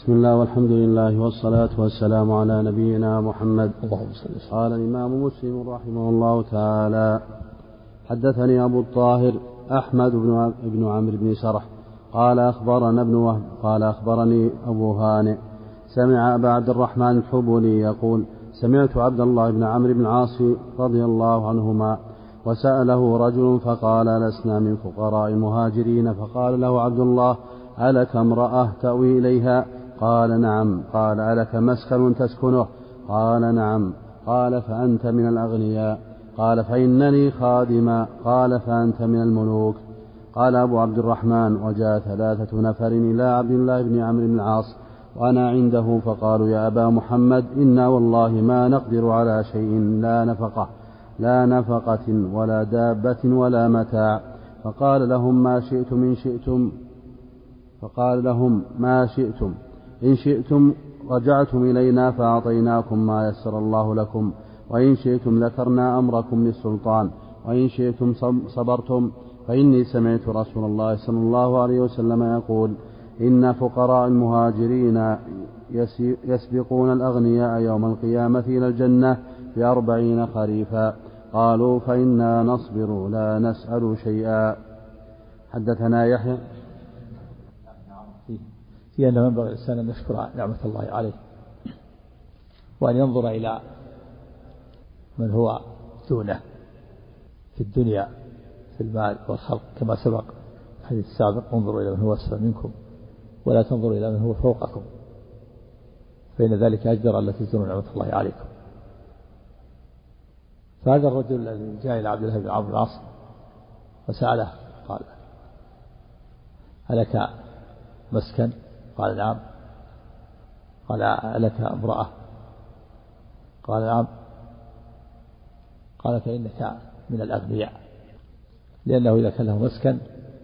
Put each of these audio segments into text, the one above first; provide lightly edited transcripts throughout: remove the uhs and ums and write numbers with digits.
بسم الله والحمد لله والصلاة والسلام على نبينا محمد. قال الإمام مسلم رحمه الله تعالى: حدثني أبو الطاهر أحمد بن عمرو بن سرح قال أخبرنا ابن وهب قال أخبرني أبو هانئ سمع أبا عبد الرحمن الحبولي يقول: سمعت عبد الله بن عمرو بن العاص رضي الله عنهما وسأله رجل فقال: لسنا من فقراء المهاجرين. فقال له عبد الله: ألك امرأة تأوي إليها؟ قال: نعم. قال: ألك مسكن تسكنه؟ قال: نعم. قال: فأنت من الأغنياء؟ قال: فإنني خادما. قال: فأنت من الملوك. قال أبو عبد الرحمن: وجاء 3 نفر إلى عبد الله بن عمرو بن العاص وأنا عنده فقالوا: يا أبا محمد، إنا والله ما نقدر على شيء، لا نفقة ولا دابة ولا متاع. فقال لهم: ما شئتم إن شئتم رجعتم إلينا فأعطيناكم ما يسر الله لكم، وإن شئتم ذكرنا أمركم للسلطان، وإن شئتم صبرتم. فإني سمعت رسول الله صلى الله عليه وسلم يقول: إن فقراء المهاجرين يسبقون الأغنياء يوم القيامة إلى الجنة ب40 خريفا. قالوا: فإنا نصبر لا نسأل شيئا. حدثنا يحيى في أن ينبغي الإنسان أن يشكر نعمة الله عليه، وأن ينظر إلى من هو دونه في الدنيا في المال والخلق، كما سبق الحديث السابق: انظروا إلى من هو أسفل منكم ولا تنظروا إلى من هو فوقكم، فإن ذلك أجدر ألا تزدروا نعمة الله عليكم. فهذا الرجل الذي جاء إلى عبد الله بن عمرو بن العاص وسأله قال: ألك مسكن؟ قال: نعم. قال: ألك امرأة؟ قال: نعم. قال: فإنك من الأغنياء، لأنه إذا كان له مسكن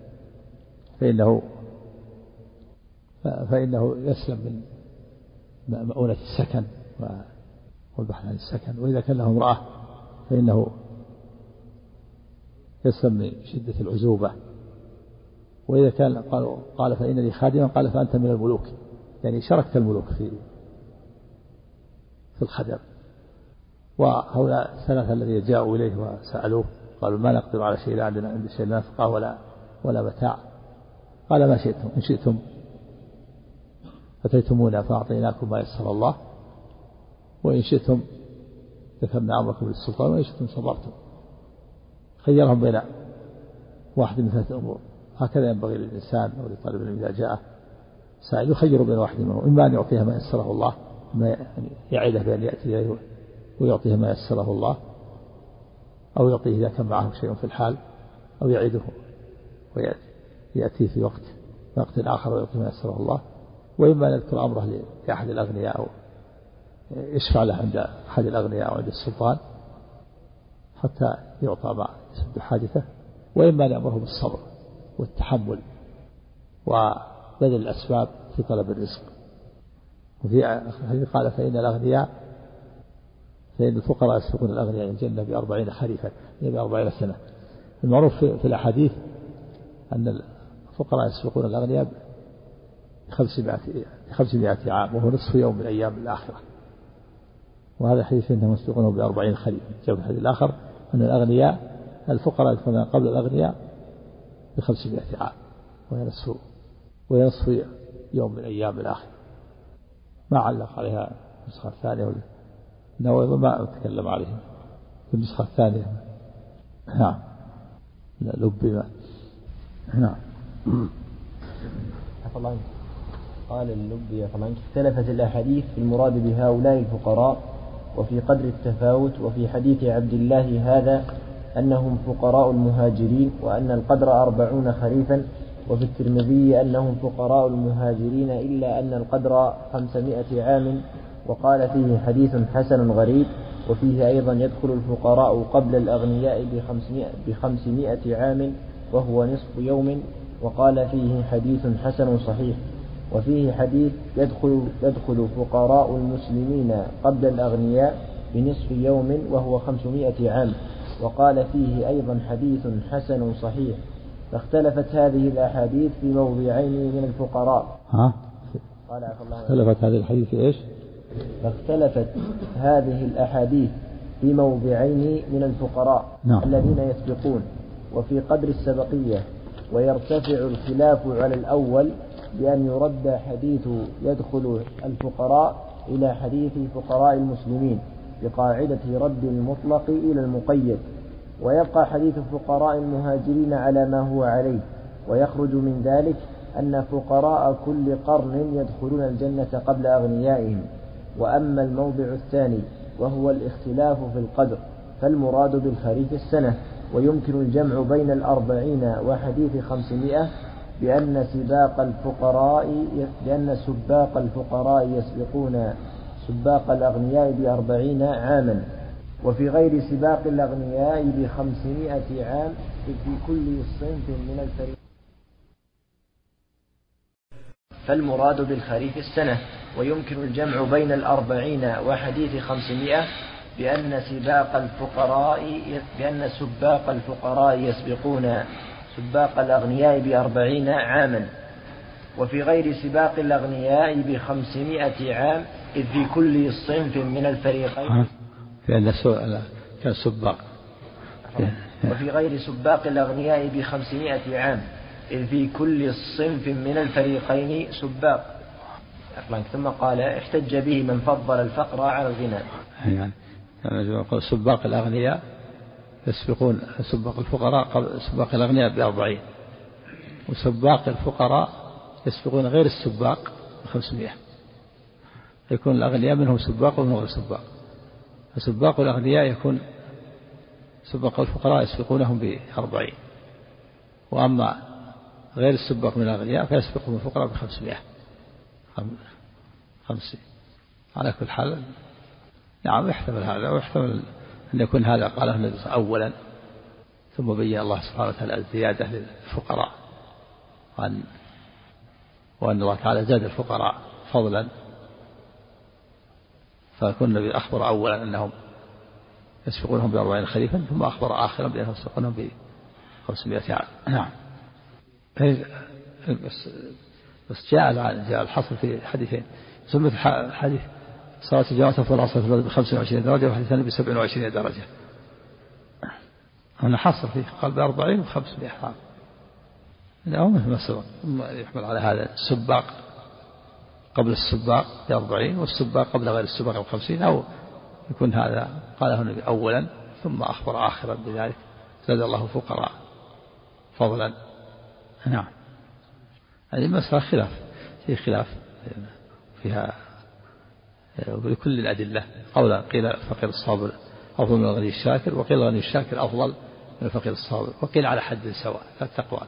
فإنه يسلم من مؤونة السكن والبحث عن السكن، وإذا كان له امرأة فإنه يسلم من شدة العزوبة، وإذا كان قال: فإنني خادما. قال: فأنت من الملوك، يعني شركت الملوك في الخدم. وهؤلاء 3 الذين جاءوا إليه وسألوه قالوا: ما نقدر على شيء، لا عندنا عند شيء لا نفقه ولا متاع. قال: ما شئتم إن شئتم أتيتمونا فأعطيناكم ما يسر الله، وإن شئتم ذكرنا أمركم للسلطان، وإن شئتم صبرتم. خيرهم بين واحد من 3 أمور. هكذا ينبغي للإنسان أو لطالب العلم إذا جاء سائل يخير بين واحد منهم، إما أن يعطيها ما يسره الله، يعده بأن يأتي إليه ويعطيه ما يسره الله، أو يعطيه إذا كان معه شيء في الحال، أو يعده ويأتي في وقت آخر ويعطيه ما يسره الله، وإما أن يذكر أمره لأحد الأغنياء أو يشفع له عند أحد الأغنياء أو عند السلطان حتى يعطى ما يسد حاجته، وإما أن يأمره بالصبر والتحمل وبذل الأسباب في طلب الرزق. وفي قال: فإن الفقراء يسبقون الأغنياء الجنة ب40 خريفا، يعني ب40 سنة. المعروف في الأحاديث أن الفقراء يسبقون الأغنياء ب500 عام، وهو نصف يوم من أيام الآخرة. وهذا الحديث إنهم يسبقونه ب40 خريفا. جاء في الحديث الآخر أن الفقراء يدخلون قبل الأغنياء ب500 عام، وهي نصف يوم من أيام الآخرة. ما علق عليها النسخة الثانية ولا ما أتكلم عليها في النسخة الثانية. نعم. لبي. نعم. قال اللبي: فمن اختلفت الأحاديث في المراد بهؤلاء الفقراء وفي قدر التفاوت. وفي حديث عبد الله هذا أنهم فقراء المهاجرين وأن القدر 40 خريفا، وفي الترمذي أنهم فقراء المهاجرين إلا أن القدر 500 عام، وقال فيه حديث حسن غريب. وفيه أيضا يدخل الفقراء قبل الأغنياء ب500 عام وهو نصف يوم، وقال فيه حديث حسن صحيح. وفيه حديث يدخل فقراء المسلمين قبل الأغنياء بنصف يوم وهو 500 عام، وقال فيه أيضا حديث حسن صحيح. فاختلفت هذه الأحاديث في موضعين من الفقراء. قال عفى الله عنه. اختلفت هذه الحديث إيش؟ فاختلفت هذه الأحاديث في موضعين من الفقراء الذين يسبقون وفي قدر السبقية، ويرتفع الخلاف على الأول بأن يرد حديث يدخل الفقراء إلى حديث فقراء المسلمين بقاعدة رد المطلق إلى المقيد، ويبقى حديث فقراء المهاجرين على ما هو عليه، ويخرج من ذلك أن فقراء كل قرن يدخلون الجنة قبل أغنيائهم. وأما الموضع الثاني وهو الاختلاف في القدر فالمراد بالخريف السنة، ويمكن الجمع بين 40 وحديث 500 بأن سباق الفقراء يسبقون سباق الأغنياء ب40 عاما، وفي غير سباق الأغنياء ب500 عام في كل صنف من الفريق. فالمراد بالخريف السنة، ويمكن الجمع بين 40 وحديث 500 بأن سباق الفقراء يسبقون سباق الأغنياء ب40 عاما، وفي غير سباق الأغنياء ب500 عام، إذ في كل صنف من الفريقين كان سباق، وفي غير سباق الأغنياء ب500 عام، إذ في كل صنف من الفريقين سباق. ثم قال احتج به من فضل الفقر على الغنى. يعني سباق الأغنياء يسبقون سباق الفقراء قبل سباق الأغنياء ب40، وسباق الفقراء يسبقون غير السباق ب500، يكون الأغنياء منهم سباق ومنهم غير سباق. فسباق الأغنياء يكون سباق الفقراء يسبقونهم ب40، وأما غير السباق من الأغنياء فيسبقهم الفقراء ب500. على كل حال نعم يحتمل هذا، ويحتمل أن يكون هذا قاله النبي أولا، ثم بين الله سبحانه وتعالى الزيادة للفقراء، وأن الله تعالى زاد الفقراء فضلا، فكون النبي أخبر أولا أنهم يسبقونهم ب40 خريفا، ثم أخبر آخرا بأنهم يسبقونهم ب500 عام. نعم. بس جاء الحصر في حديثين، سمت حديث صلاة الجماعة في العصر ب25 درجة، وحديث ثاني ب27 درجة. هنا حصر فيه قال ب40 و500 عام. لا مثل ما سبق، يحمل على هذا السباق قبل السباق ب40 والسباق قبل غير السباق ب50، أو يكون هذا قاله النبي أولا ثم أخبر آخرا بذلك، زاد الله فقراء فضلا. نعم. هذه المسألة خلاف، في خلاف فيها بكل الأدلة. قولا قيل الفقير الصابر أفضل من الغني الشاكر، وقيل الغني الشاكر أفضل من الفقير الصابر، وقيل على حد سواء لا تقوى.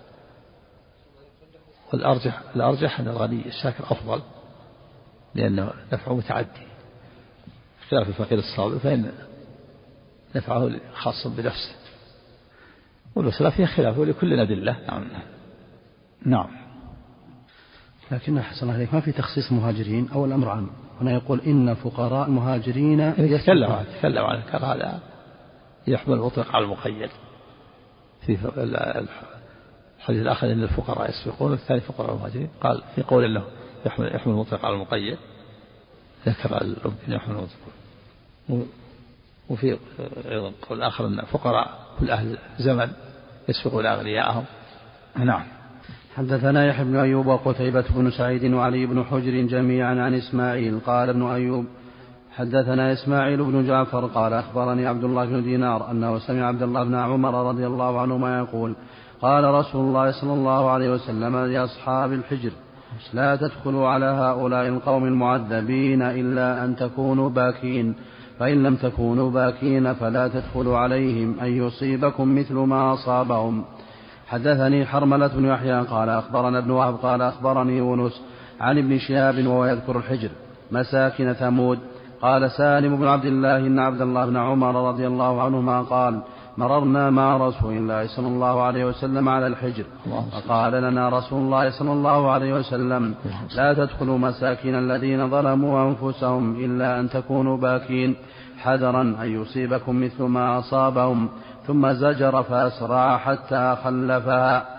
والأرجح أن الغني الشاكر أفضل لأنه نفعه متعدي، خلاف الفقير الصابر فإن نفعه خاص بنفسه. والمسألة فيها خلاف ولكل الأدلة. نعم. لكن حسن عليك ما في تخصيص مهاجرين أو الأمر عام. هنا يقول إن فقراء المهاجرين يتكلم عن هذا يحمل المطلق على المقيد. في الحديث الآخر إن الفقراء يسبقون، والثاني فقراء المهاجرين. قال في قول الله يحمل المطلق على المقيد، ذكر يمكن يحمل المطلق. وفي أيضا قول آخر أن فقراء كل أهل زمن يسبقون أغنياءهم. نعم. حدثنا يحيى بن أيوب وقتيبة بن سعيد وعلي بن حجر جميعا عن إسماعيل. قال ابن أيوب حدثنا إسماعيل بن جعفر قال أخبرني عبد الله بن دينار أنه سمع عبد الله بن عمر رضي الله عنهما يقول قال رسول الله صلى الله عليه وسلم لأصحاب الحجر لا تدخلوا على هؤلاء القوم المعذبين إلا أن تكونوا باكين، فإن لم تكونوا باكين فلا تدخلوا عليهم أن يصيبكم مثل ما أصابهم. حدثني حرملة بن يحيى قال أخبرنا ابن وهب قال أخبرني يونس عن ابن شهاب وهو يذكر الحجر مساكن ثمود. قال سالم بن عبد الله إن عبد الله بن عمر رضي الله عنهما قال مررنا مع رسول الله صلى الله عليه وسلم على الحجر، فقال لنا رسول الله صلى الله عليه وسلم لا تدخلوا مساكن الذين ظلموا أنفسهم إلا أن تكونوا باكين حذرا أن يصيبكم مثل ما أصابهم، ثم زجر فأسرع حتى خلفها.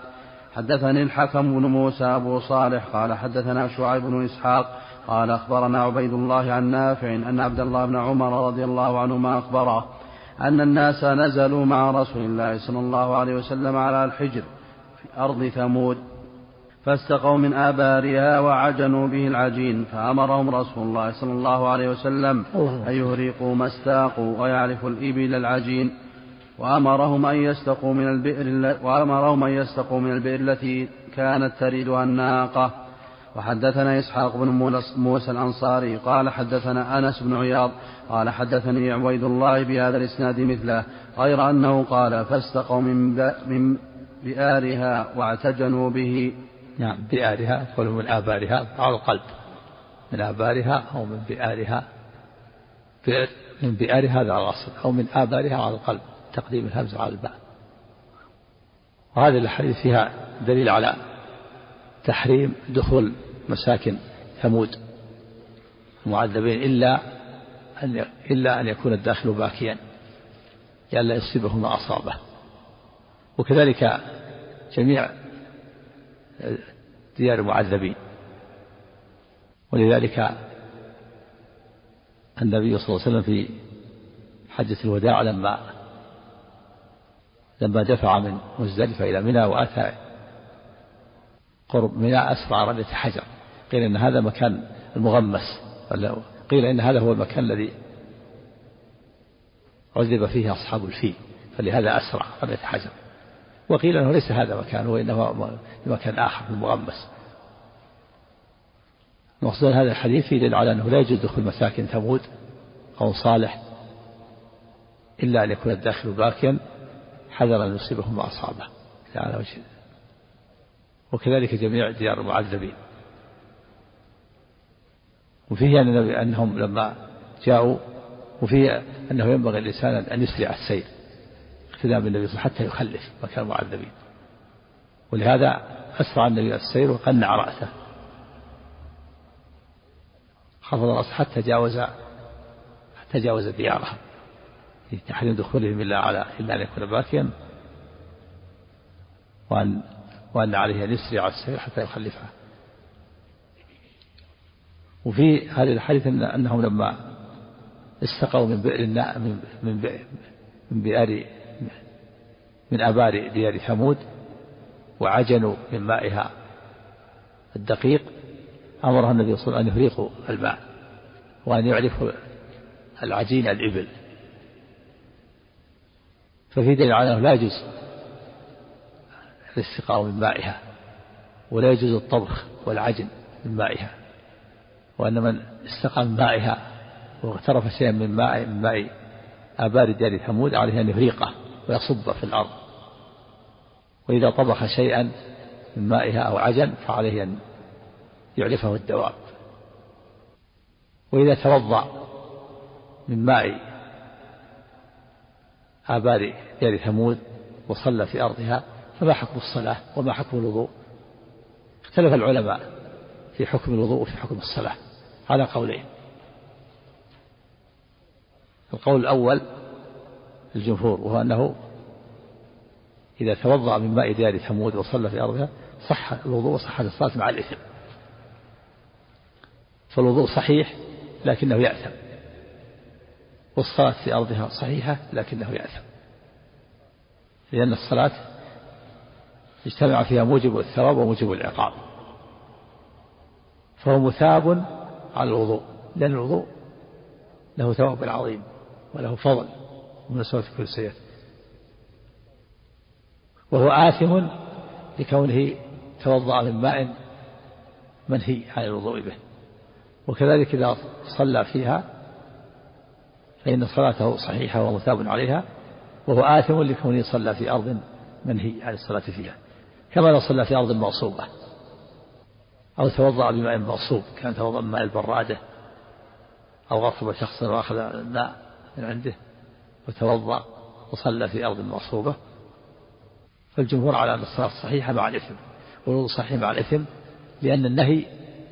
حدثني الحكم بن موسى أبو صالح قال حدثنا شعيب بن إسحاق قال أخبرنا عبيد الله عن نافع أن عبد الله بن عمر رضي الله عنهما أخبره أن الناس نزلوا مع رسول الله صلى الله عليه وسلم على الحجر في أرض ثمود فاستقوا من آبارها وعجنوا به العجين، فأمرهم رسول الله صلى الله عليه وسلم أن يهرقوا ما استاقوا ويعرفوا الإبل العجين، وأمرهم أن يستقوا من البئر التي كانت تردها الناقة. وحدثنا إسحاق بن موسى الأنصاري قال حدثنا أنس بن عياض قال حدثني عبيد الله بهذا الإسناد مثله، غير أنه قال فاستقوا من بئارها واعتجنوا به. نعم، بئارها قالوا من آبارها على القلب، من آبارها أو من بئارها، من بئارها هذا على الأصل، أو من آبارها على القلب، تقديم الهمز على الباء. وهذه الحديث فيها دليل على تحريم دخول مساكن ثمود معذبين إلا أن يكون الداخل باكيا لئلا يصيبه ما أصابه. وكذلك جميع ديار المعذبين. ولذلك النبي صلى الله عليه وسلم في حجة الوداع لما دفع من مزدلفة إلى منى وأتى قرب منى أسرع رمية حجر، قيل إن هذا مكان المغمس، قيل إن هذا هو المكان الذي عذب فيه أصحاب الفيل، فلهذا أسرع رمية حجر. وقيل أنه ليس هذا مكان، وإنه مكان آخر المغمس. مقصود هذا الحديث يدل على أنه لا يجوز دخول مساكن ثمود أو صالح إلا أن يكون الداخل باكيا حذر أن يصيبهم ما أصابه على وجه. وكذلك جميع ديار المعذبين. وفيه أنهم لما جاءوا، وفيه أنه ينبغي الإنسان أن يسرع السير اقتداء بالنبي صلى الله عليه وسلم حتى يخلف مكان المعذبين. ولهذا أسرع النبي السير وقنع رأسه، خفض رأسه حتى جاوز ديارهم، في تحريم دخولهم إلا أن يكون باكيا، وأن عليه أن يسرع السير حتى يخلفها. وفي هذه الحديث أنهم لما استقوا من بئر من آبار ديار ثمود وعجنوا من مائها الدقيق، أمرها النبي صلى الله عليه وسلم أن يهريقوا الماء وأن يعرفوا العجين الإبل. ففي دليل على أنه لا يجوز الاستقاء من مائها، ولا يجوز الطبخ والعجن من مائها، وأن من استقى من مائها واغترف شيئا من ماء آبار ديار ثمود عليه أن يهريقه ويصب في الأرض. وإذا طبخ شيئا من مائها أو عجن فعليه أن يعرفه الدواب. وإذا توضأ من ماء آبار ديار ثمود وصلى في أرضها فما حكم الصلاة وما حكم الوضوء؟ اختلف العلماء في حكم الوضوء وفي حكم الصلاة على قولين. القول الأول الجمهور، وهو أنه إذا توضأ من ماء ديار ثمود وصلى في أرضها صح الوضوء وصحت الصلاة مع الإثم. فالوضوء صحيح لكنه يأثم، والصلاة في أرضها صحيحة لكنه يأثم، لأن الصلاة اجتمع فيها موجب الثواب وموجب العقاب، فهو مثاب على الوضوء، لأن الوضوء له ثواب عظيم وله فضل ومن سوء كل سيئة، وهو آثم لكونه توضأ من ماء منهي عن الوضوء به. وكذلك إذا صلى فيها فإن صلاته صحيحة ومثاب عليها، وهو آثم لكونه صلى في أرض منهي عن الصلاة فيها، كما لو صلى في أرض مغصوبة أو توضأ بماء مغصوب، كان توضأ بماء البرادة أو غصب شخص وأخذ الماء من عنده وتوضأ وصلى في أرض مغصوبة. فالجمهور على أن الصلاة صحيحة مع الإثم، والوضوء صحيح مع الإثم، لأن النهي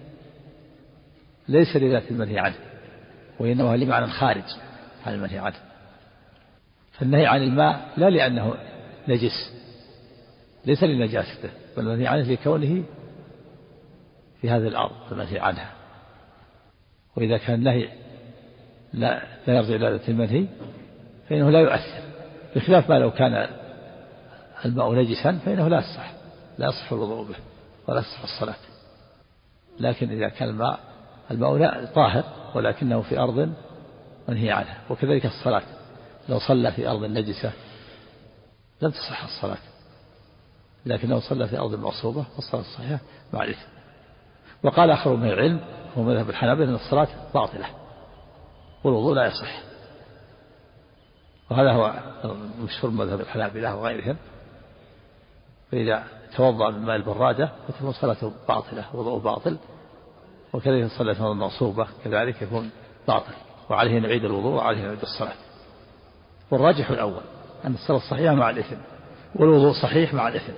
ليس لذات المنهي عنه، وإنما لمعنى خارج عن المنهي عنه. فالنهي عن الماء لا لأنه نجس ليس لنجاسته بل المنهي عنه لكونه في هذه الأرض المنهي عنها. وإذا كان النهي لا يرجع إلى ذات المنهي فإنه لا يؤثر، بخلاف ما لو كان الماء نجسا فإنه لا يصح الوضوء به ولا يصح الصلاة. لكن إذا كان الماء طاهر ولكنه في أرض منهي عنها، وكذلك الصلاة لو صلى في أرض نجسة لم تصح الصلاة، لكن لو صلى في أرض مغصوبة فالصلاة صحيحة مع الإثم. وقال آخر من العلم هو مذهب الحنابلة أن الصلاة باطلة والوضوء لا يصح، وهذا هو مشهور مذهب الحنابلة وغيرهم. فإذا توضأ من ماء البرادة فتكون صلاته باطلة وضوء باطل، وكذلك صلى في أرض مغصوبة كذلك يكون باطل، وعليه نعيد الوضوء وعليه نعيد الصلاة. والراجح الأول أن الصلاة صحيحة مع الإثم والوضوء صحيح مع الإثم،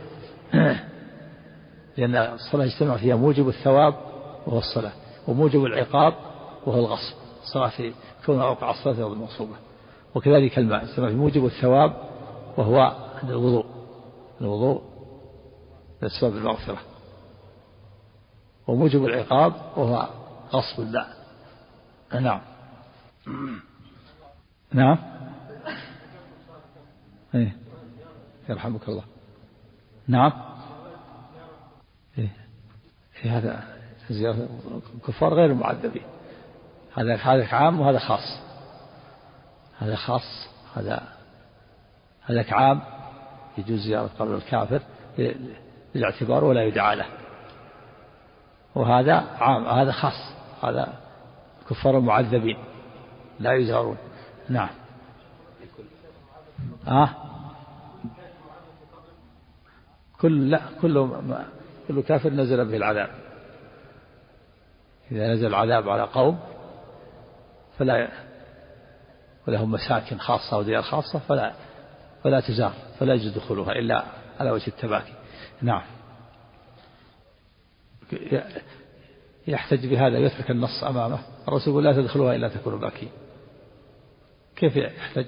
لأن الصلاة يجتمع فيها موجب الثواب وهو الصلاة، وموجب العقاب وهو الغصب. الصلاة في كونها أوقع الصلاة في أرض مغصوبة، وكذلك الماء يجتمع في موجب الثواب وهو الوضوء لأسباب المغفرة، وموجب العقاب وهو غصب الماء. نعم إيه يرحمك الله. نعم إيه هذا زيارة الكفار غير المعذبين، هذا عام وهذا خاص. هذا خاص، هذا عام يجوز زيارة قبر الكافر للاعتبار ولا يدعى له، وهذا عام هذا خاص، هذا كفار المعذبين لا يزارون. نعم كل كافر نزل به العذاب. إذا نزل العذاب على قوم ولهم مساكن خاصة وديار خاصة فلا تزار، فلا يجوز دخولها إلا على وجه التباكي. نعم يحتج بهذا يترك النص أمامه، الرسول يقول لا تدخلوها إلا تكونوا باكين. كيف يحتج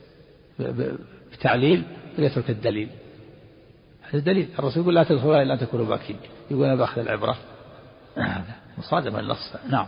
بتعليل ويترك الدليل؟ هذا الدليل، الرسول يقول لا تدخلوها إلا تكونوا باكين، يقول أنا بأخذ العبرة، هذا مصادمة النص. نعم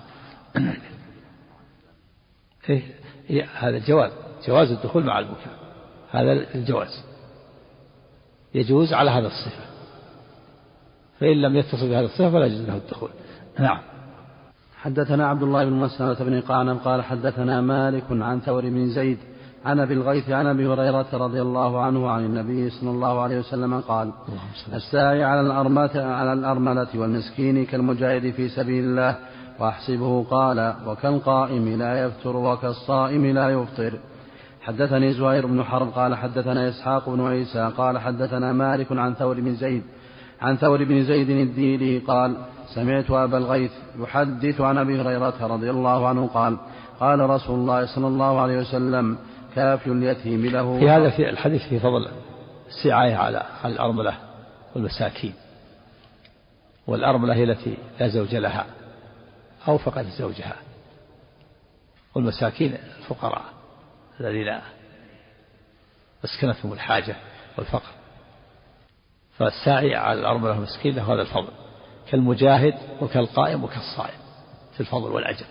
هذا جواز الدخول مع البكاء، هذا الجواز يجوز على هذا الصفة، فإن لم يتصل بهذا الصفة فلا يجوز له الدخول. نعم. حدثنا عبد الله بن مسلمة بن قعنب قال حدثنا مالك عن ثور بن زيد عن أبي الغيث عن أبي هريرة رضي الله عنه عن النبي صلى الله عليه وسلم قال الساعي على الأرملة والمسكين كالمجاهد في سبيل الله، وأحسبه قال وكالقائم لا يفتر وكالصائم لا يفطر. حدثني زهير بن حرب قال حدثنا إسحاق بن عيسى قال حدثنا مالك عن ثور بن زيد الديلي قال سمعت أبا الغيث يحدث عن أبي هريرة رضي الله عنه قال قال رسول الله صلى الله عليه وسلم كافل اليتيم له. في هذا في الحديث في فضل السعاية على الأرملة والمساكين. والأرملة هي التي لا زوج لها أو فقد زوجها، والمساكين الفقراء الذين مسكنتهم الحاجة والفقر. فالساعي على الأرملة والمسكين له هذا الفضل، كالمجاهد وكالقائم وكالصائم في الفضل والأجر.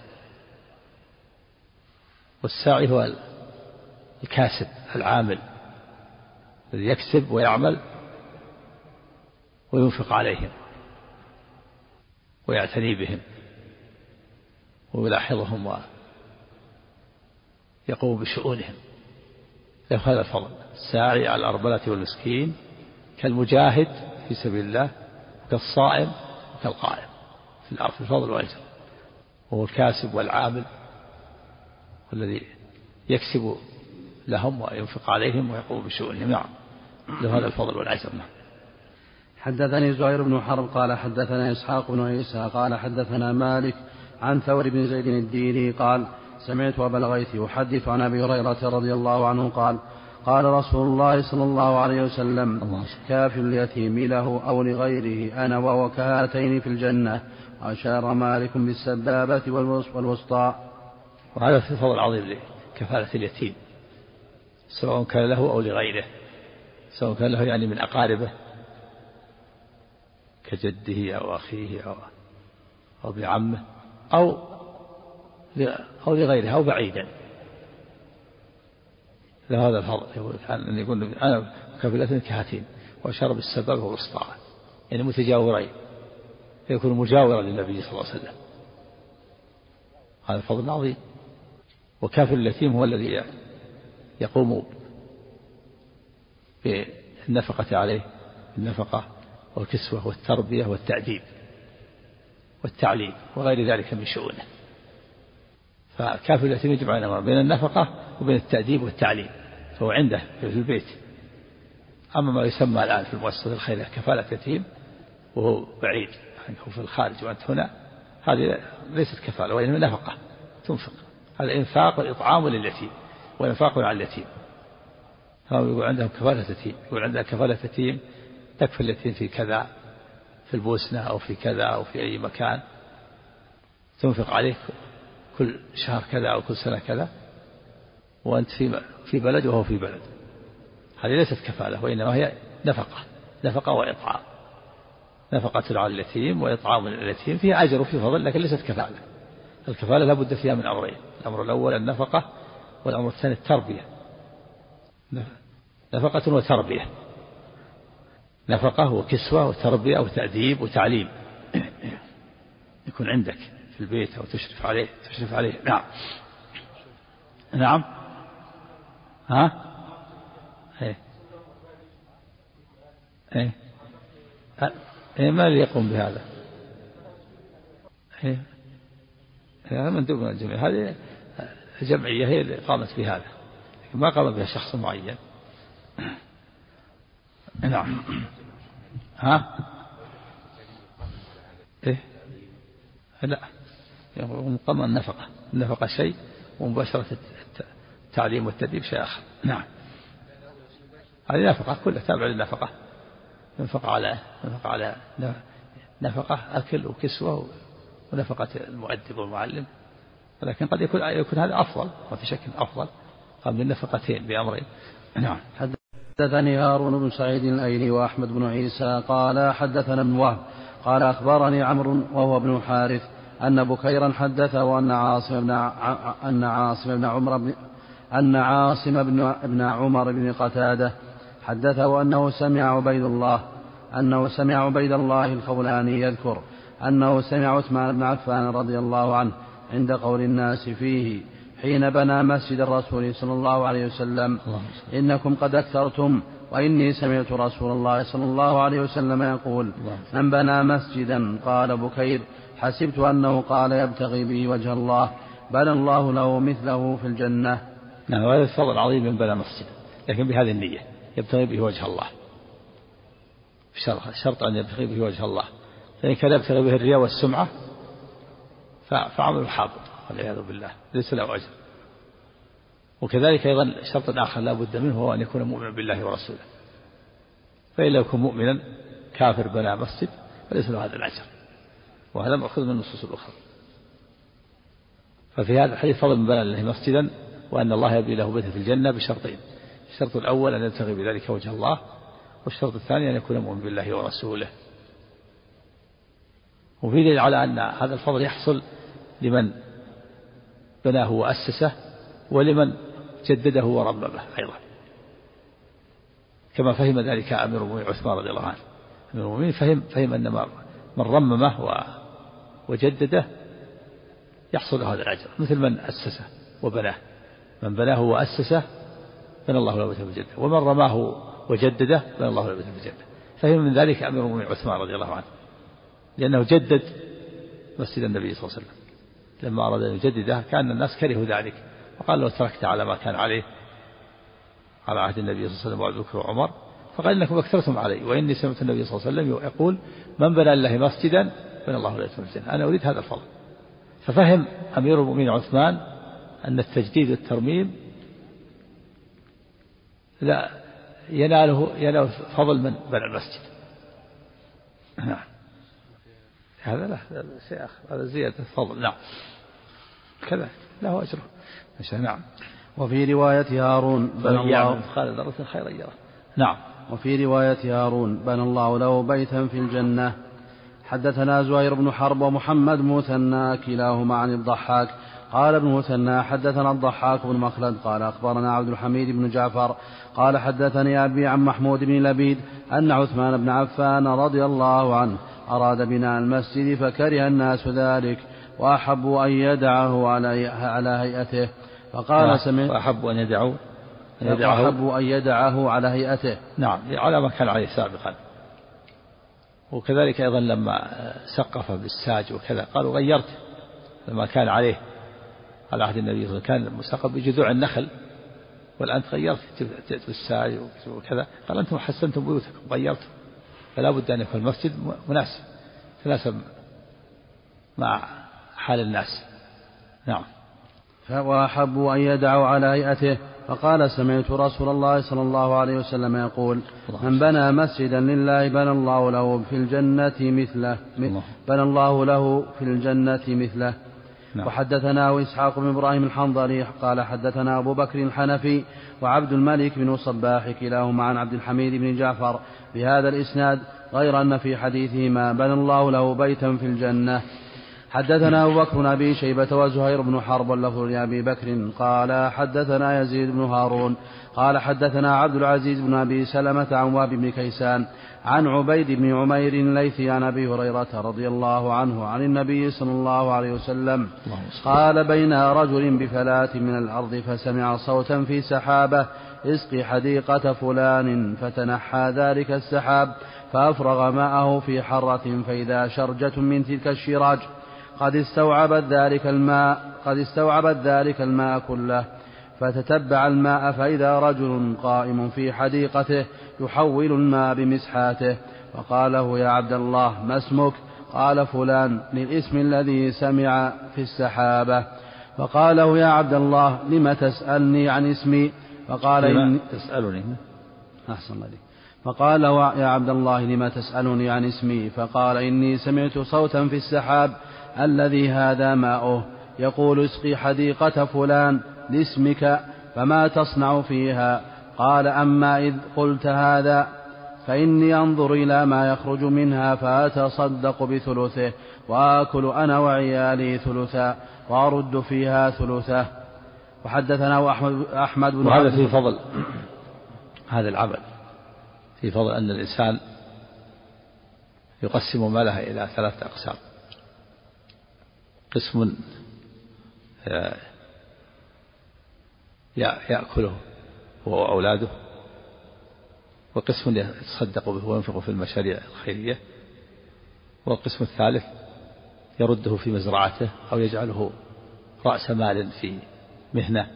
والساعي هو الكاسب العامل الذي يكسب ويعمل وينفق عليهم ويعتني بهم ويلاحظهم ويقوم بشؤونهم، له هذا الفضل. الساعي على الأرملة والمسكين كالمجاهد في سبيل الله وكالصائم وكالقائم في الفضل والأجر، وهو الكاسب والعامل والذي يكسب لهم وينفق عليهم ويقوم بشؤونهم. نعم له هذا الفضل والأجر. نعم. حدثني زهير بن حرب قال حدثنا إسحاق بن عيسى قال حدثنا مالك عن ثور بن زيد الديلي قال سمعت أبا الغيث يحدث عن أبي هريرة رضي الله عنه قال قال رسول الله صلى الله عليه وسلم كافل اليتيم له أو لغيره أنا وهو كهاتين في الجنة. أشار مالك بالسبابة والوسطى. وهذا في فضل عظيم لكفالة اليتيم، سواء كان له أو لغيره، سواء كان له يعني من أقاربه كجده أو أخيه أو بعمه أو لغيره أو بعيدا، لهذا الفضل. أن يقول أنا كفلة كهاتين وأشار بالسبب والوسطى، يعني متجاورين، يكون مجاورا للنبي صلى الله عليه وسلم. هذا فضل عظيم. وكافل اليتيم هو الذي يقوم بالنفقة عليه، النفقة والكسوة والتربية والتأديب والتعليم وغير ذلك من شؤونه. فكافل اليتيم يجب علينا بين النفقة وبين التأديب والتعليم، فهو عنده في البيت. أما ما يسمى الآن في المؤسسة الخيرية كفالة يتيم وهو بعيد يعني هو في الخارج وأنت هنا، هذه ليست كفالة وإنما نفقة تنفق. هذا إنفاق والإطعام لليتيم وإنفاق على اليتيم. هم يقول عندهم كفالة يتيم، يقول عندها كفالة يتيم تكفل اليتيم في كذا، في البوسنة أو في كذا أو في أي مكان، تنفق عليه كل شهر كذا أو كل سنة كذا، وأنت في بلد وهو في بلد. هذه ليست كفالة وإنما هي نفقة وإطعام. نفقة على اليتيم وإطعام اليتيم فيها أجر وفي فضل، لكن ليست كفالة. الكفالة لابد فيها من أمرين: الأمر الأول النفقة، والأمر الثاني التربية. نفقة وتربية، نفقة وكسوة وتربية وتأديب وتعليم، يكون عندك في البيت أو تشرف عليه. نعم. ما اللي يقوم بهذا؟ هذا مندوب من الجمعية، هذه الجمعية هي اللي قامت بهذا، لكن ما قام بها شخص معين. نعم. لا، مقام النفقة شيء، ومباشرة التعليم والتدريب شيء آخر. نعم، هذه نفقة كلها تابعة للنفقة. ينفق على نفقة أكل وكسوة ونفقة المؤدب والمعلم، ولكن قد يكون هذا أفضل، وفي شك أفضل قام بالنفقتين بأمرين. نعم. حدثني هارون بن سعيد الأيلي وأحمد بن عيسى قال حدثنا ابن وهب قال أخبرني عمرو وهو ابن حارث أن بكيرا حدثه أن عاصم بن عمر بن قتادة حدثه أنه سمع عبيد الله الخولاني يذكر أنه سمع عثمان بن عفان رضي الله عنه عند قول الناس فيه حين بنى مسجد الرسول صلى الله عليه وسلم: إنكم قد أكثرتم، وإني سمعت رسول الله صلى الله عليه وسلم يقول: من بنى مسجدا. قال بكير: حسبت أنه قال يبتغي به وجه الله، بنى الله له مثله في الجنة. نعم، هذا الفضل العظيم من بنى مسجدا، لكن بهذه النية يبتغي به وجه الله، شرط أن يبتغي به وجه الله، فإن كان يبتغي به الرياء والسمعة فعمل حابط والعياذ بالله، ليس له أجر. وكذلك أيضا شرط آخر لا بد منه هو أن يكون مؤمنا بالله ورسوله، فإن لم يكن مؤمنا كافر بنى مسجد فليس له هذا الأجر، وهذا مأخوذ من النصوص الأخرى. ففي هذا الحديث فضل من بنى لله مسجدا وأن الله يبني له بيتا في الجنة بشرطين: الشرط الأول أن يبتغي بذلك وجه الله، والشرط الثاني أن يكون مؤمن بالله ورسوله. وفي دليل على أن هذا الفضل يحصل لمن بناه وأسسه ولمن جدده ورممه أيضا، كما فهم ذلك أمير المؤمنين عثمان رضي الله عنه. أمير المؤمنين فهم أن من رممه وجدده يحصل له هذا الأجر، مثل من أسسه وبناه. من بناه وأسسه بنى الله له بيتا في الجنة، ومن رماه وجدده بنى الله له بيتا في الجنة. فهم من ذلك أمير المؤمنين عثمان رضي الله عنه، لأنه جدد مسجد النبي صلى الله عليه وسلم. لما أراد أن يجدده كان الناس كرهوا ذلك، وقال: لو تركت على ما كان عليه على عهد النبي صلى الله عليه وسلم وأبي بكر وعمر، فقال: إنكم أكثرتم علي، وإني سمعت النبي صلى الله عليه وسلم يقول: من بنى لله مسجدا بنى الله له بيتا في الجنة. أنا أريد هذا الفضل. ففهم أمير المؤمنين عثمان أن التجديد والترميم لا ينال فضل من بنى المسجد. نعم، هذا شيء آخر، هذا زيادة فضل. نعم، كذا له أجره. نعم. وفي رواية هارون بنى الله قال ذرة خيرا يره. نعم. وفي رواية هارون بنى الله له بيتا في الجنة. حدثنا زهير بن حرب ومحمد بن مثنى كلاهما عن الضحاك قال ابن مثنى حدثنا الضحاك بن مخلد قال أخبرنا عبد الحميد بن جعفر قال حدثني أبي عن محمود بن لبيد أن عثمان بن عفان رضي الله عنه أراد بناء المسجد فكره الناس ذلك وأحبوا أن يدعه على هيئته فقال سمعت وأحبوا أن يدعه على هيئته. نعم على ما كان عليه سابقا. وكذلك أيضا لما سقف بالساج وكذا قالوا غيرت لما كان عليه على عهد النبي صلى الله عليه وسلم كان مسقف بجذوع النخل والآن تغيرت جئت بالساج وكذا قال أنتم حسنتم بيوتكم غيرتم فلا بد أن يكون المسجد مناسب تناسب مع حال الناس. نعم. وأحبوا أن يدعوا على هيئته فقال سمعت رسول الله صلى الله عليه وسلم يقول من بنى مسجدا لله بنى الله له في الجنة مثله. نعم. وحدثنا إسحاق بن إبراهيم الحنظلي قال حدثنا أبو بكر الحنفي وعبد الملك بن صباح كلاهما عن عبد الحميد بن جعفر بهذا الإسناد غير أن في حديثهما بنى الله له بيتا في الجنة. حدثنا أبو بكر بن أبي شيبة وزهير بن حرب واللفظ لأبي بكر قال حدثنا يزيد بن هارون قال حدثنا عبد العزيز بن أبي سلمة عن وهب بن كيسان عن عبيد بن عمير الليثي عن أبي هريرة رضي الله عنه عن النبي صلى الله عليه وسلم قال بين رجل بفلاة من الأرض فسمع صوتا في سحابة اسقي حديقة فلان فتنحى ذلك السحاب فأفرغ ماءه في حرة فإذا شرجة من تلك الشراج قد استوعبت ذلك الماء كله فتتبع الماء فإذا رجل قائم في حديقته يحول الماء بمسحاته فقال له يا عبد الله ما اسمك؟ قال فلان للاسم الذي سمع في السحابة. فقال له يا عبد الله لم تسألني عن اسمي؟ فقال إني تسألني أحسن الله. فقال له يا عبد الله لم تسألني عن اسمي؟ فقال إني سمعت صوتا في السحاب الذي هذا ماؤه يقول اسقي حديقة فلان لاسمك فما تصنع فيها؟ قال أما إذ قلت هذا فإني أنظر إلى ما يخرج منها فأتصدق بثلثه وآكل أنا وعيالي ثلثا وأرد فيها ثلثه. وحدثنا أحمد بن وهذا في فضل هذا العمل في فضل أن الإنسان يقسم ماله إلى 3 أقسام قسم يأكله هو وأولاده وقسم يتصدق به وينفق في المشاريع الخيرية والقسم الثالث يرده في مزرعته أو يجعله رأس مال في مهنة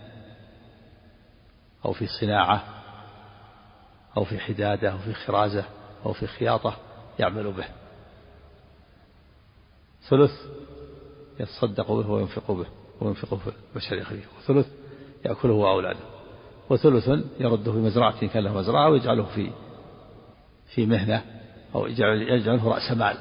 أو في صناعة أو في حدادة أو في خرازة أو في خياطة يعمل به. ثلث يتصدق به وينفقه في المشاريع الخيرية وثلث يأكله وأولاده وثلث يرده في مزرعة كان له مزرعة ويجعله في مهنة أو يجعله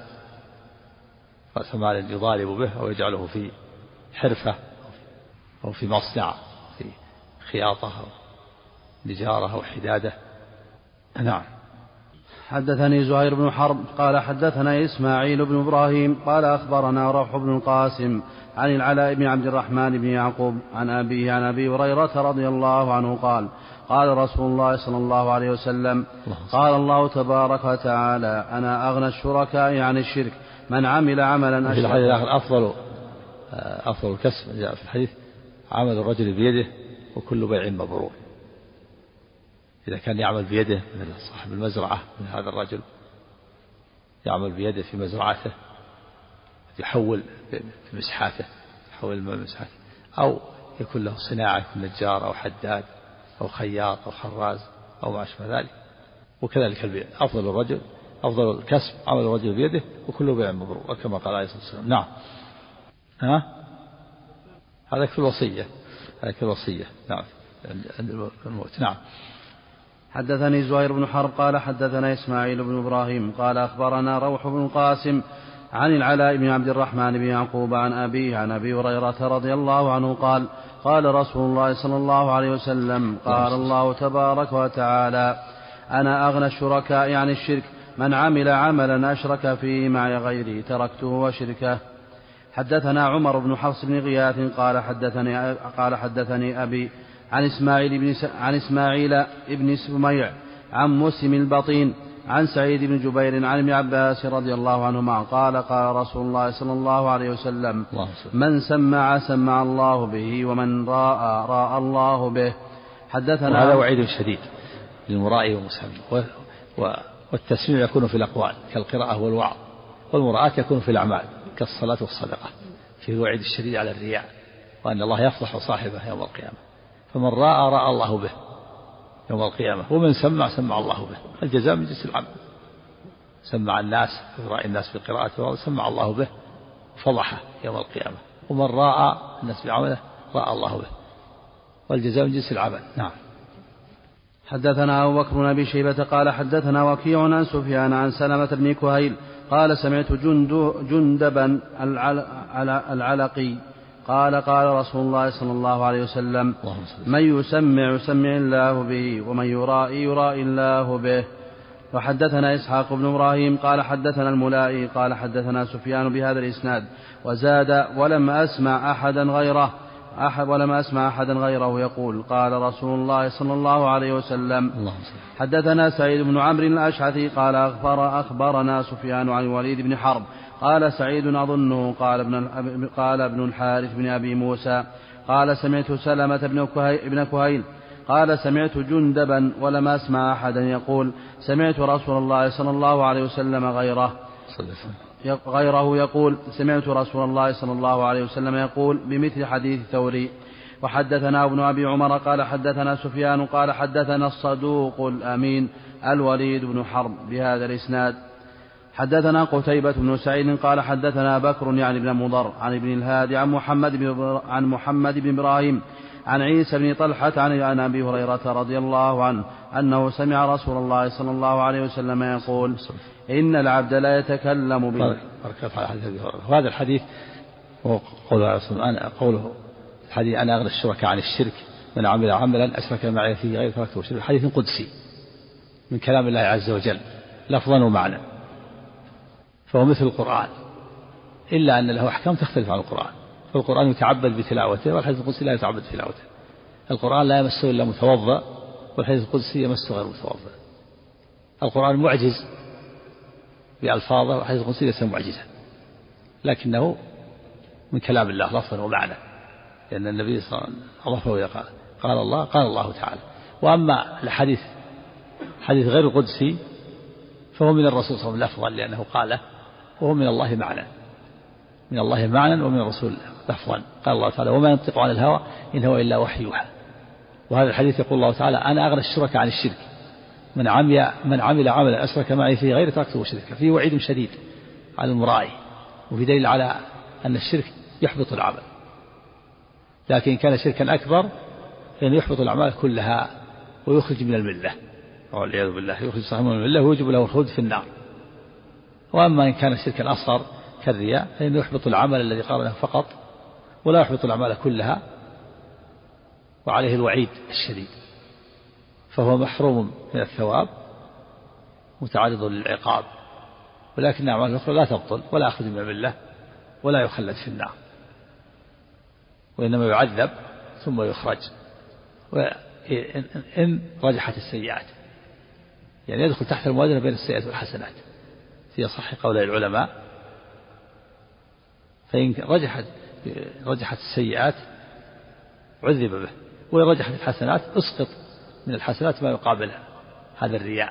رأس مال يضارب به أو يجعله في حرفة أو في مصنع في خياطة أو نجارة أو حدادة. نعم. حدثني زهير بن حرب قال حدثنا إسماعيل بن إبراهيم قال أخبرنا روح بن القاسم عن العلاء بن عبد الرحمن بن يعقوب عن أبيه عن أبي هريرة رضي الله عنه قال قال رسول الله صلى الله عليه وسلم قال الله تبارك وتعالى أنا أغنى الشركاء عن الشرك من عمل عملا في الحديث الآخر أفضل الكسب جاء في الحديث عمل الرجل بيده وكل بيع مبرور. إذا كان يعمل بيده مثل صاحب المزرعة من هذا الرجل يعمل بيده في مزرعته يحول بمسحاته يحول بمسحاته أو يكون له صناعة يكون نجار أو حداد أو خياط أو خراز أو ما أشبه ذلك. وكذلك البيع أفضل الكسب عمل الرجل بيده وكل بيع مبرور وكما قال عليه الصلاة والسلام. نعم. هذا في الوصية. نعم عند الموت. نعم. حدثني زهير بن حرب قال حدثنا إسماعيل بن إبراهيم قال أخبرنا روح بن القاسم عن العلاء بن عبد الرحمن بن يعقوب عن أبيه عن أبي هريرة رضي الله عنه قال قال رسول الله صلى الله عليه وسلم قال الله تبارك وتعالى أنا أغنى الشركاء عن الشرك من عمل عملا أشرك فيه معي غيري تركته وشركه. حدثنا عمر بن حفص بن غياث قال حدثني أبي عن إسماعيل بن سميع عن مسلم البطين عن سعيد بن جبير عن ابن عباس رضي الله عنهما قال قال رسول الله صلى الله عليه وسلم من سمع الله به ومن راى الله به. حدثنا هذا وعيد شديد للمرائي والمسمع، والتسميع يكون في الأقوال كالقراءة والوعظ، والمراءة يكون في الأعمال كالصلاة والصدقة. فيه وعيد الشديد على الرياء، وأن الله يفضح صاحبه يوم القيامة. فمن راى الله به يوم القيامة، ومن سمع الله به. الجزاء من جنس العمل. سمع الناس يرائي الناس بقراءته وسمع الله به فضحه يوم القيامة. ومن راى الناس بعمله راى الله به، والجزاء من جنس العمل. نعم. حدثنا أبو بكر بن أبي شيبة قال حدثنا وكيع عن سفيان عن سلمة بن كهيل قال سمعت جندبا العلقي قال قال رسول الله صلى الله عليه وسلم من يسمع الله به ومن يرائي الله به. وحدثنا إسحاق بن إبراهيم قال حدثنا الملائي قال حدثنا سفيان بهذا الإسناد وزاد ولم أسمع أحدا غيره يقول قال رسول الله صلى الله عليه وسلم. حدثنا سعيد بن عمرو الأشعثي قال أخبرنا سفيان عن الوليد بن حرب قال سعيد أظنه قال ابن الحارث بن أبي موسى قال سمعت سلمة بن كهيل قال سمعت جندبا ولم أسمع أحدا يقول سمعت رسول الله صلى الله عليه وسلم غيره يقول سمعت رسول الله صلى الله عليه وسلم يقول بمثل حديث ثوري. وحدثنا ابن أبي عمر قال حدثنا سفيان قال حدثنا الصدوق الأمين الوليد بن حرب بهذا الإسناد. حدثنا قتيبة بن سعيد قال حدثنا بكر يعني بن مضر عن ابن الهادي عن محمد بن إبراهيم عن عيسى بن طلحة عن أبي هريرة رضي الله عنه أنه سمع رسول الله صلى الله عليه وسلم يقول إن العبد لا يتكلم به. وهذا الحديث قوله الحديث أنا أغنى الشركاء عن الشرك من عمل عملا أشرك معي فيه غير تركته وشرك. حديث قدسي من كلام الله عز وجل لفظا ومعنى، فهو مثل القرآن إلا أن له أحكام تختلف عن القرآن. فالقرآن يتعبد بتلاوته والحديث القدسي لا يتعبد بتلاوته. القرآن لا يمسه إلا متوضأ والحديث القدسي يمسه غير متوضأ. القرآن معجز بألفاظه والحديث القدسي ليس معجزا، لكنه من كلام الله لفظا ومعنى، لأن النبي صلى الله عليه وسلم قال الله تعالى. وأما الحديث حديث غير القدسي فهو من الرسول صلى الله عليه وسلم لفظا لأنه قاله، وهو من الله معنى ومن الرسول لفظا. قال الله تعالى وما ينطق عن الهوى إن هو إلا وحي يوحى. وهذا الحديث يقول الله تعالى أنا أغنى الشركاء عن الشرك من عمل عملا أشرك معي فيه غير تركته وشركه. فيه وعيد شديد على المرائي، وفي دليل على أن الشرك يحبط العمل، لكن كان شركا أكبر فإنه يحبط الأعمال كلها ويخرج من الملة والعياذ بالله، يخرج صاحبه من الملة ويوجب له الخلود في النار. وأما إن كان شركا أصغر كالرياء فإنه يحبط العمل الذي قارنه فقط ولا يحبط الأعمال كلها، وعليه الوعيد الشديد، فهو محروم من الثواب متعرض للعقاب. ولكن الأعمال الأخرى لا تبطل ولا يخرج من الملة ولا يخلد في النار، وإنما يعذب ثم يخرج. وإن رجحت السيئات، يعني يدخل تحت الموازنة بين السيئات والحسنات في أصح قول العلماء. فإن رجحت السيئات عذب به، وإن رجحت الحسنات اسقط من الحسنات ما يقابلها، هذا الرياء.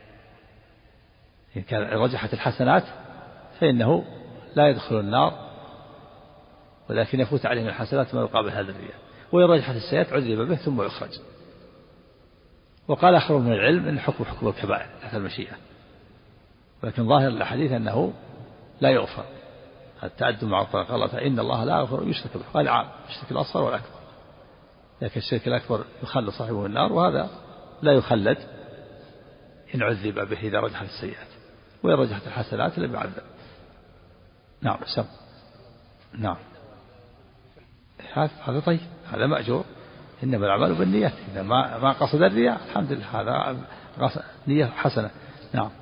إن كان رجحت الحسنات فإنه لا يدخل النار، ولكن يفوت عليه من الحسنات ما يقابل هذا الرياء. وإن رجحت السيئات عذب به ثم يخرج. وقال آخر من العلم إن حكم الكبائر تحت المشيئة، ولكن ظاهر الحديث أنه لا يغفر التعدد مع الطلاق. قال فإن الله لا يغفر يشرك به، قال عام الشرك الأصغر والأكبر، لكن الشرك الأكبر يخلد صاحبه النار، وهذا لا يخلد إن عذب به إذا رجحت السيئات، وإن رجحت الحسنات لم يعذب. نعم سم. نعم هذا طيب، هذا مأجور. إنما الأعمال بالنيات، إذا ما قصد الرياء الحمد لله هذا نية حسنة. نعم.